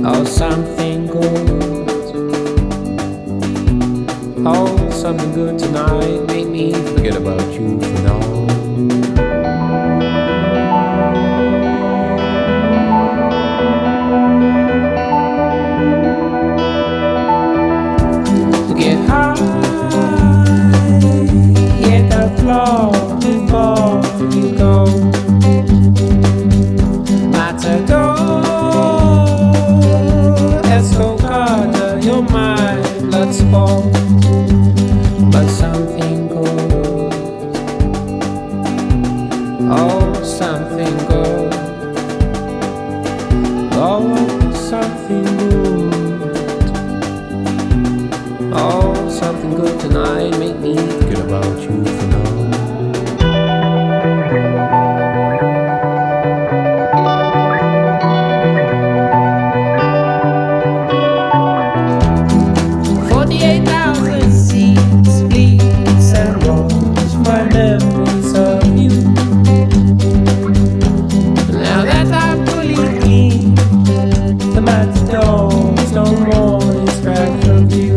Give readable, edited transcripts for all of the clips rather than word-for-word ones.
Oh, something good. Oh, something good tonight. Make me forget about you for now. Get high, hit the floor before you go. Matador, Escocada, you're my blood sport. But something good, oh, something good, oh, something good. Oh, something good tonight. Make me forget about you for now. No more distract from you.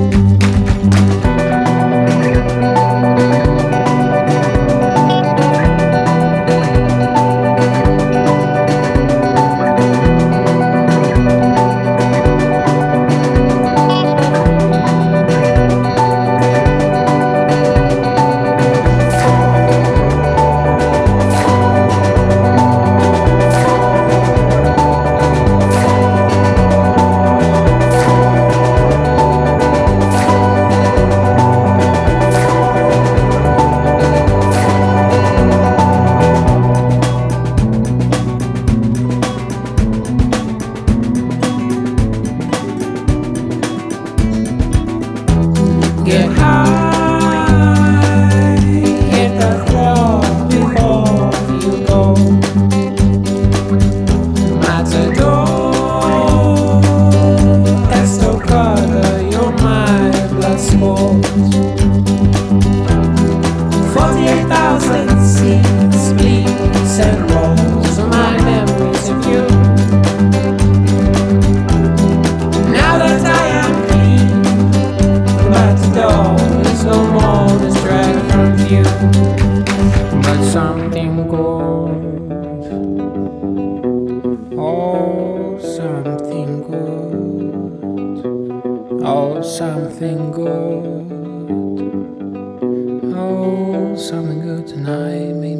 Get high, hit the floor before you go. Matador, Estocada, you're my blood sport. 48,000 seeds, bleeds and rolls, my memories of you. Now that I am there's no more distract from you. But something good, oh, something good, oh, something good, oh, something good tonight.